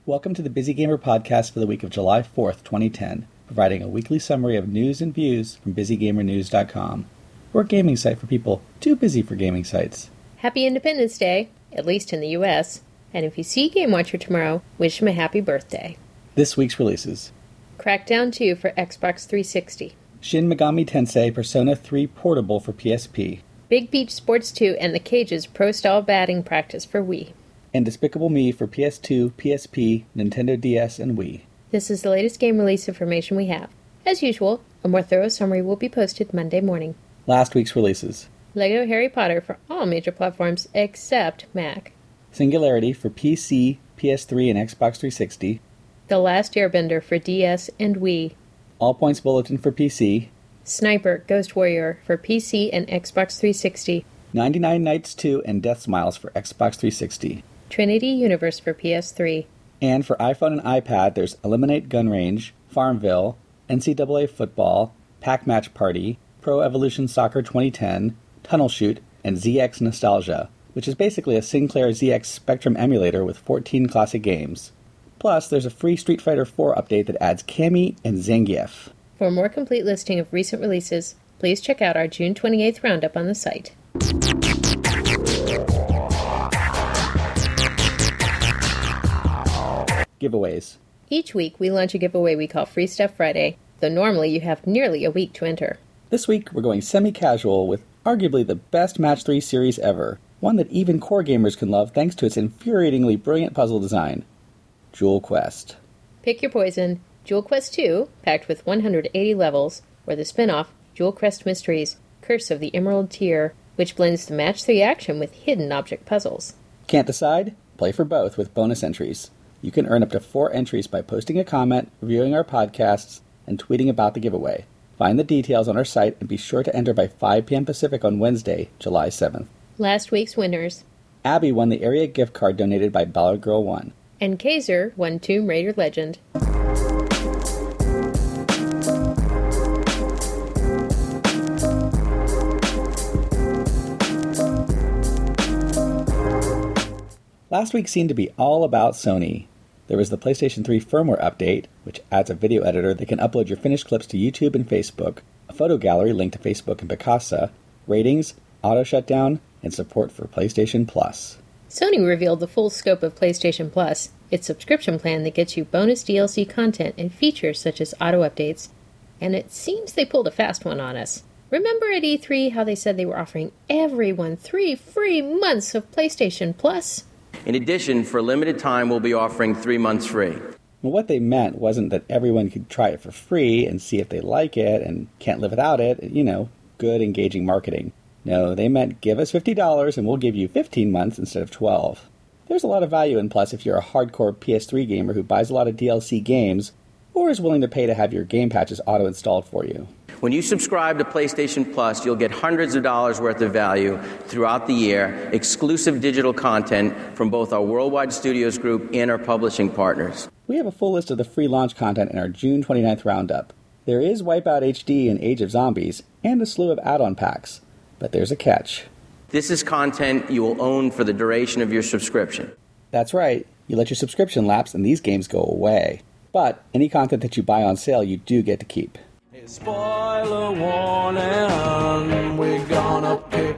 Welcome to the Busy Gamer podcast for the week of July 4th, 2010, providing a weekly summary of news and views from BusyGamerNews.com. We're a gaming site for people too busy for gaming sites. Happy Independence Day, at least in the U.S., and if you see Game Watcher tomorrow, wish him a happy birthday. This week's releases: Crackdown 2 for Xbox 360. Shin Megami Tensei Persona 3 Portable for PSP. Big Beach Sports 2 and The Cage's Pro-Style Batting Practice for Wii. And Despicable Me for PS2, PSP, Nintendo DS, and Wii. This is the latest game release information we have. As usual, a more thorough summary will be posted Monday morning. Last week's releases: LEGO Harry Potter for all major platforms except Mac. Singularity for PC, PS3, and Xbox 360. The Last Airbender for DS and Wii. All Points Bulletin for PC. Sniper Ghost Warrior for PC and Xbox 360. 99 Nights 2 and Death Smiles for Xbox 360. Trinity Universe for PS3. And for iPhone and iPad, there's Eliminate Gun Range, Farmville, NCAA Football, Pack Match Party, Pro Evolution Soccer 2010, Tunnel Shoot, and ZX Nostalgia, which is basically a Sinclair ZX Spectrum emulator with 14 classic games. Plus, there's a free Street Fighter 4 update that adds Cammy and Zangief. For a more complete listing of recent releases, please check out our June 28th roundup on the site. Giveaways. Each week, we launch a giveaway we call Free Stuff Friday, though normally you have nearly a week to enter. This week, we're going semi-casual with arguably the best Match 3 series ever, one that even core gamers can love thanks to its infuriatingly brilliant puzzle design. Jewel Quest. Pick your poison. Jewel Quest 2, packed with 180 levels, or the spin-off, Jewel Quest Mysteries, Curse of the Emerald Tear, which blends the Match 3 action with hidden object puzzles. Can't decide? Play for both with bonus entries. You can earn up to 4 entries by posting a comment, reviewing our podcasts, and tweeting about the giveaway. Find the details on our site and be sure to enter by 5 p.m. Pacific on Wednesday, July 7th. Last week's winners. Abby won the area gift card donated by Ballard Girl 1. And Kaiser won Tomb Raider Legend. Last week seemed to be all about Sony. There was the PlayStation 3 firmware update, which adds a video editor that can upload your finished clips to YouTube and Facebook, a photo gallery linked to Facebook and Picasa, ratings, auto shutdown, and support for PlayStation Plus. Sony revealed the full scope of PlayStation Plus, its subscription plan that gets you bonus DLC content and features such as auto updates, and it seems they pulled a fast one on us. Remember at E3 how they said they were offering everyone 3 free months of PlayStation Plus? In addition, for a limited time, we'll be offering 3 months free. Well, what they meant wasn't that everyone could try it for free and see if they like it and can't live without it, good, engaging marketing. No, they meant give us $50 and we'll give you 15 months instead of 12. There's a lot of value in Plus if you're a hardcore PS3 gamer who buys a lot of DLC games or is willing to pay to have your game patches auto-installed for you. When you subscribe to PlayStation Plus, you'll get hundreds of dollars worth of value throughout the year, exclusive digital content from both our Worldwide Studios group and our publishing partners. We have a full list of the free launch content in our June 29th roundup. There is Wipeout HD and Age of Zombies, and a slew of add-on packs. But there's a catch. This is content you will own for the duration of your subscription. That's right. You let your subscription lapse and these games go away. But any content that you buy on sale, you do get to keep. Spoiler warning, we're gonna pick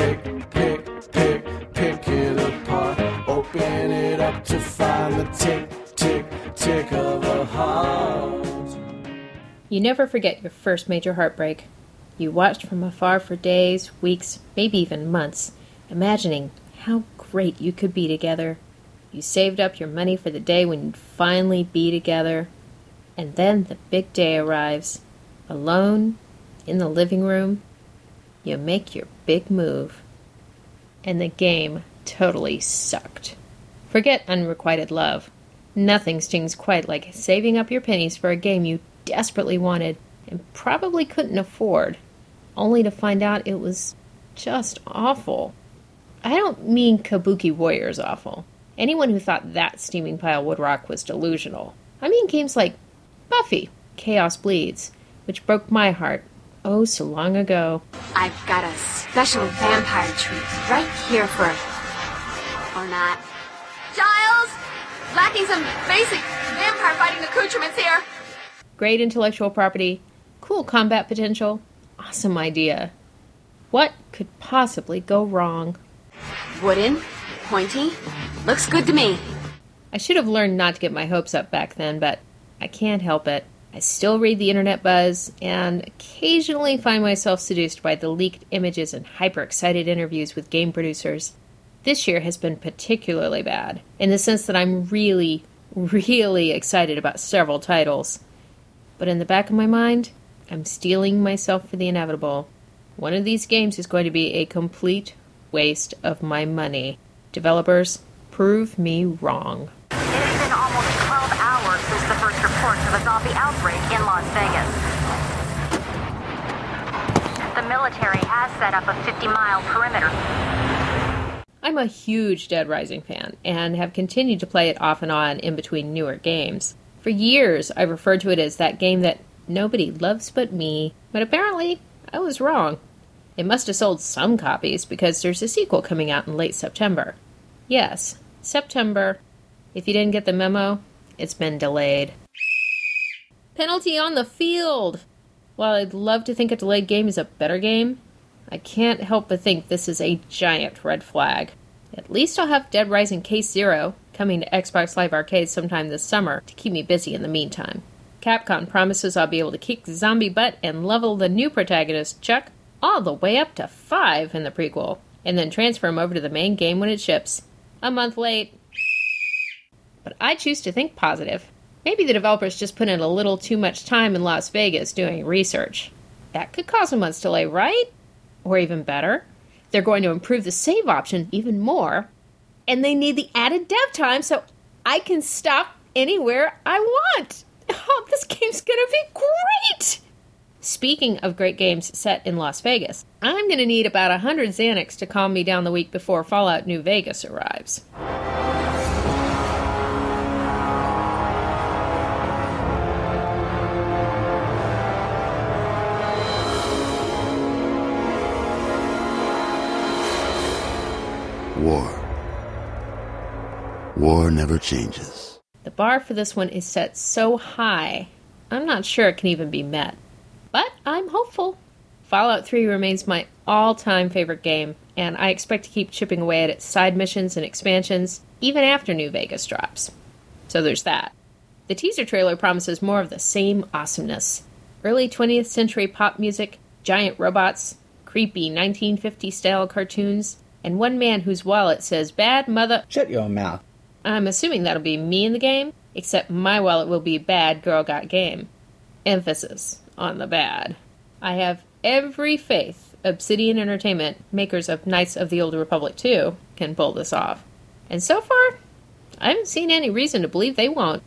it apart. Open it up to find the tick of a heart. You never forget your first major heartbreak. You watched from afar for days, weeks, maybe even months, imagining how great you could be together. You saved up your money for the day when you'd finally be together. And then the big day arrives. Alone, in the living room, you make your big move. And the game totally sucked. Forget unrequited love. Nothing stings quite like saving up your pennies for a game you desperately wanted and probably couldn't afford, only to find out it was just awful. I don't mean Kabuki Warriors awful. Anyone who thought that steaming pile would rock was delusional. I mean games like Buffy, Chaos Bleeds, which broke my heart oh so long ago. I've got a special vampire treat right here for you. Or not. Giles! Lacking some basic vampire fighting accoutrements here. Great intellectual property, cool combat potential, awesome idea. What could possibly go wrong? Wooden, pointy, looks good to me. I should have learned not to get my hopes up back then, but I can't help it. I still read the internet buzz, and occasionally find myself seduced by the leaked images and hyper-excited interviews with game producers. This year has been particularly bad, in the sense that I'm really, really excited about several titles. But in the back of my mind, I'm steeling myself for the inevitable. One of these games is going to be a complete waste of my money. Developers, prove me wrong. It has been almost 12 hours since the first reports of a zombie outbreak in Las Vegas. The military has set up a 50-mile perimeter. I'm a huge Dead Rising fan, and have continued to play it off and on in between newer games. For years, I've referred to it as that game that nobody loves but me, but apparently, I was wrong. It must have sold some copies, because there's a sequel coming out in late September. Yes, September. If you didn't get the memo, it's been delayed. Penalty on the field! While I'd love to think a delayed game is a better game, I can't help but think this is a giant red flag. At least I'll have Dead Rising Case Zero coming to Xbox Live Arcade sometime this summer to keep me busy in the meantime. Capcom promises I'll be able to kick zombie butt and level the new protagonist, Chuck, all the way up to 5 in the prequel, and then transfer him over to the main game when it ships. A month late. But I choose to think positive. Maybe the developers just put in a little too much time in Las Vegas doing research. That could cause a month's delay, right? Or even better, they're going to improve the save option even more, and they need the added dev time so I can stop anywhere I want. Oh, this game's gonna be great! Speaking of great games set in Las Vegas, I'm gonna need about 100 Xanax to calm me down the week before Fallout New Vegas arrives. War. War never changes. The bar for this one is set so high, I'm not sure it can even be met. But I'm hopeful. Fallout 3 remains my all-time favorite game, and I expect to keep chipping away at its side missions and expansions, even after New Vegas drops. So there's that. The teaser trailer promises more of the same awesomeness. Early 20th century pop music, giant robots, creepy 1950s-style cartoons, and one man whose wallet says, "Bad mother..." Shut your mouth. I'm assuming that'll be me in the game, except my wallet will be "Bad Girl Got Game." Emphasis on the bad. I have every faith Obsidian Entertainment, makers of Knights of the Old Republic 2, can pull this off. And so far, I haven't seen any reason to believe they won't.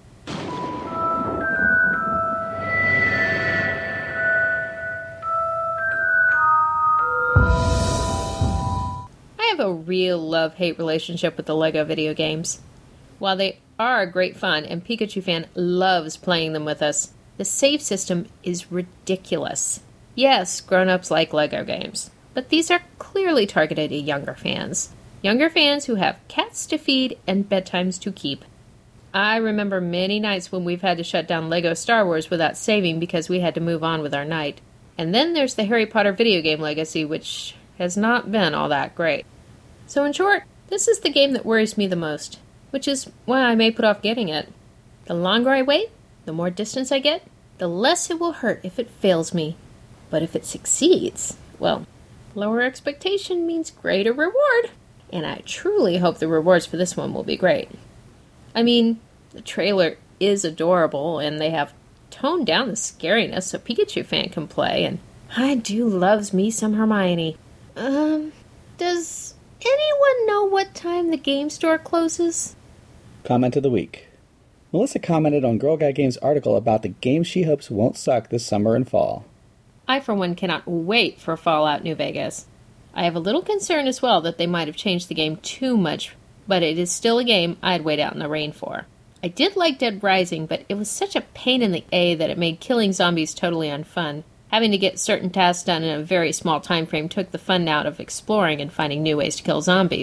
I have a real love-hate relationship with the LEGO video games. While they are great fun and Pikachu fan loves playing them with us, the save system is ridiculous. Yes, grown-ups like LEGO games, but these are clearly targeted at younger fans. Younger fans who have cats to feed and bedtimes to keep. I remember many nights when we've had to shut down LEGO Star Wars without saving because we had to move on with our night. And then there's the Harry Potter video game legacy, which has not been all that great. So in short, this is the game that worries me the most, which is why I may put off getting it. The longer I wait, the more distance I get, the less it will hurt if it fails me. But if it succeeds, well, lower expectation means greater reward. And I truly hope the rewards for this one will be great. I mean, the trailer is adorable, and they have toned down the scariness so Pikachu fan can play, and I do loves me some Hermione. Does anyone know what time the game store closes? Comment of the week. Melissa commented on Girl Guy Games' article about the games she hopes won't suck this summer and fall. I, for one, cannot wait for Fallout New Vegas. I have a little concern as well that they might have changed the game too much, but it is still a game I'd wait out in the rain for. I did like Dead Rising, but it was such a pain in the A that it made killing zombies totally unfun. Having to get certain tasks done in a very small time frame took the fun out of exploring and finding new ways to kill zombies.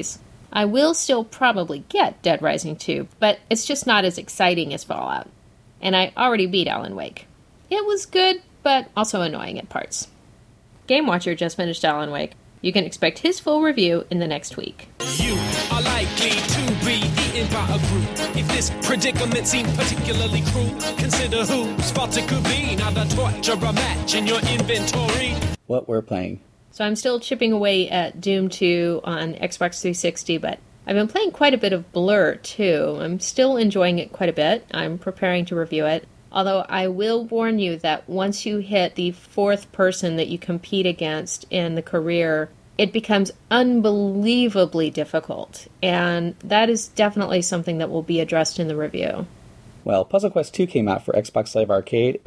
I will still probably get Dead Rising 2, but it's just not as exciting as Fallout. And I already beat Alan Wake. It was good, but also annoying at parts. Game Watcher just finished Alan Wake. You can expect his full review in the next week. You are likely to be eaten by a group. If this predicament seems particularly cruel, consider whose fault it could be. Now the torture a match in your inventory. What we're playing. So I'm still chipping away at Doom 2 on Xbox 360, but I've been playing quite a bit of Blur too. I'm still enjoying it quite a bit. I'm preparing to review it. Although I will warn you that once you hit the fourth person that you compete against in the career, it becomes unbelievably difficult. And that is definitely something that will be addressed in the review. Well, Puzzle Quest 2 came out for Xbox Live Arcade,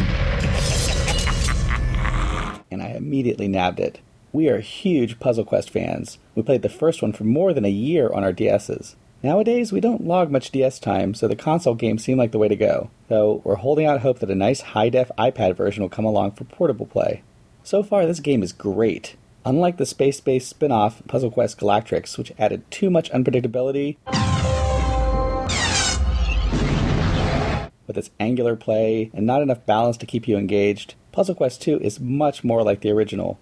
and I immediately nabbed it. We are huge Puzzle Quest fans. We played the first one for more than a year on our DSs. Nowadays, we don't log much DS time, so the console games seem like the way to go, though we're holding out hope that a nice high-def iPad version will come along for portable play. So far, this game is great. Unlike the space-based spin-off Puzzle Quest Galactrix, which added too much unpredictability, with its angular play and not enough balance to keep you engaged, Puzzle Quest 2 is much more like the original,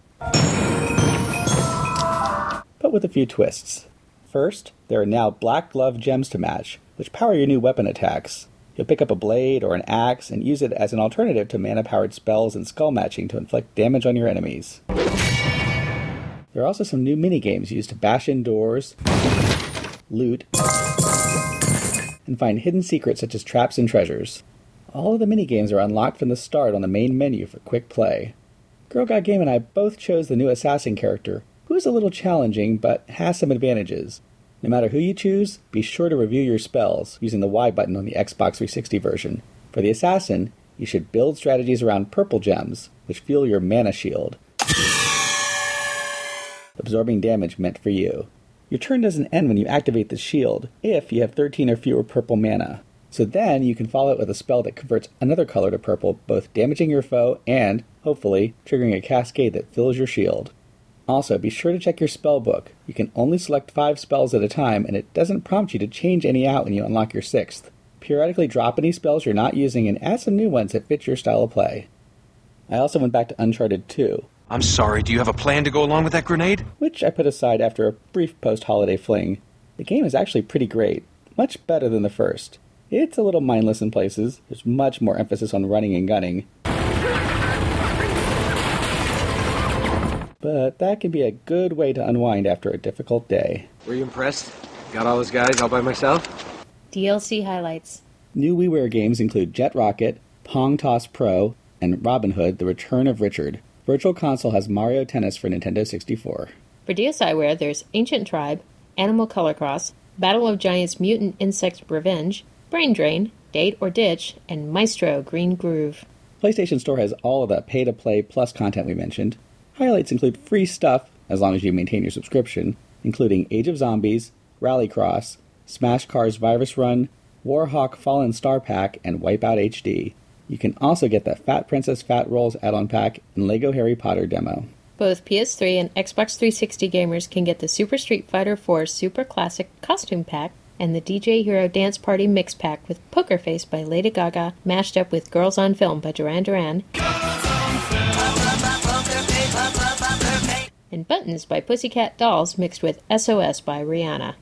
but with a few twists. First, there are now black glove gems to match, which power your new weapon attacks. You'll pick up a blade or an axe and use it as an alternative to mana-powered spells and skull matching to inflict damage on your enemies. There are also some new minigames used to bash in doors, loot, and find hidden secrets such as traps and treasures. All of the minigames are unlocked from the start on the main menu for quick play. Girl Got Game and I both chose the new assassin character, who is a little challenging but has some advantages. No matter who you choose, be sure to review your spells using the Y button on the Xbox 360 version. For the assassin, you should build strategies around purple gems, which fuel your mana shield, absorbing damage meant for you. Your turn doesn't end when you activate the shield, if you have 13 or fewer purple mana. So then you can follow it with a spell that converts another color to purple, both damaging your foe and, hopefully, triggering a cascade that fills your shield. Also, be sure to check your spell book. You can only select 5 spells at a time, and it doesn't prompt you to change any out when you unlock your 6th. Periodically drop any spells you're not using and add some new ones that fit your style of play. I also went back to Uncharted 2. I'm sorry, do you have a plan to go along with that grenade? Which I put aside after a brief post-holiday fling. The game is actually pretty great, much better than the first. It's a little mindless in places. There's much more emphasis on running and gunning. But that can be a good way to unwind after a difficult day. Were you impressed? Got all those guys all by myself? DLC highlights. New WiiWare games include Jet Rocket, Pong Toss Pro, and Robin Hood, The Return of Richard. Virtual Console has Mario Tennis for Nintendo 64. For DSiWare, there's Ancient Tribe, Animal Color Cross, Battle of Giants Mutant Insect Revenge, Brain Drain, Date or Ditch, and Maestro Green Groove. PlayStation Store has all of the pay-to-play plus content we mentioned. Highlights include free stuff, as long as you maintain your subscription, including Age of Zombies, Rallycross, Smash Cars Virus Run, Warhawk Fallen Star Pack, and Wipeout HD. You can also get the Fat Princess Fat Rolls add-on pack and LEGO Harry Potter demo. Both PS3 and Xbox 360 gamers can get the Super Street Fighter 4 Super Classic Costume Pack and the DJ Hero Dance Party Mix Pack with Poker Face by Lady Gaga mashed up with Girls on Film by Duran Duran, and Buttons by Pussycat Dolls mixed with SOS by Rihanna.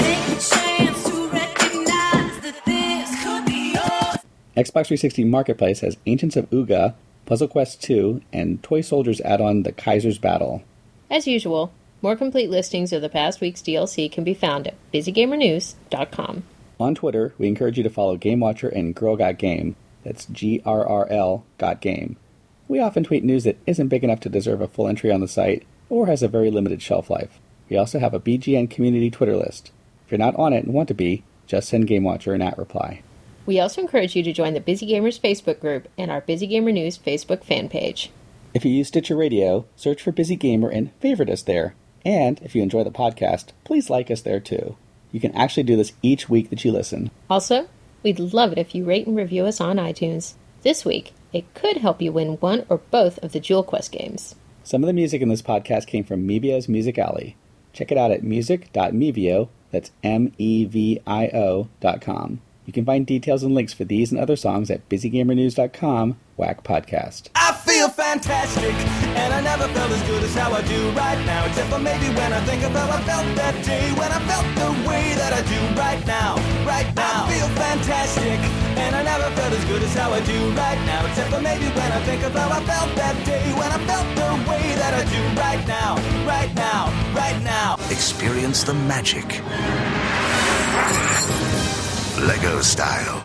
Xbox 360 Marketplace has Ancients of Uga, Puzzle Quest 2, and Toy Soldiers add-on The Kaiser's Battle. As usual, more complete listings of the past week's DLC can be found at busygamernews.com. On Twitter, we encourage you to follow Game Watcher and Girl Got Game. That's GRRL Got Game. We often tweet news that isn't big enough to deserve a full entry on the site, or has a very limited shelf life. We also have a BGN community Twitter list. If you're not on it and want to be, just send Game Watcher an @reply. We also encourage you to join the Busy Gamers Facebook group and our Busy Gamer News Facebook fan page. If you use Stitcher Radio, search for Busy Gamer and favorite us there. And if you enjoy the podcast, please like us there too. You can actually do this each week that you listen. Also, we'd love it if you rate and review us on iTunes. This week, it could help you win one or both of the Jewel Quest games. Some of the music in this podcast came from Mebia's Music Alley. Check it out at music.mevio, that's MEVIO.com. You can find details and links for these and other songs at busygamernews.com, Whack Podcast. I feel fantastic, and I never felt as good as how I do right now. Except for maybe when I think of how I felt that day, when I felt the way that I do right now. Right now, I feel fantastic, and I never felt as good as how I do right now. Except for maybe when I think of how I felt that day, when I felt the way that I do right now. Right now, right now. Experience the magic. Lego style.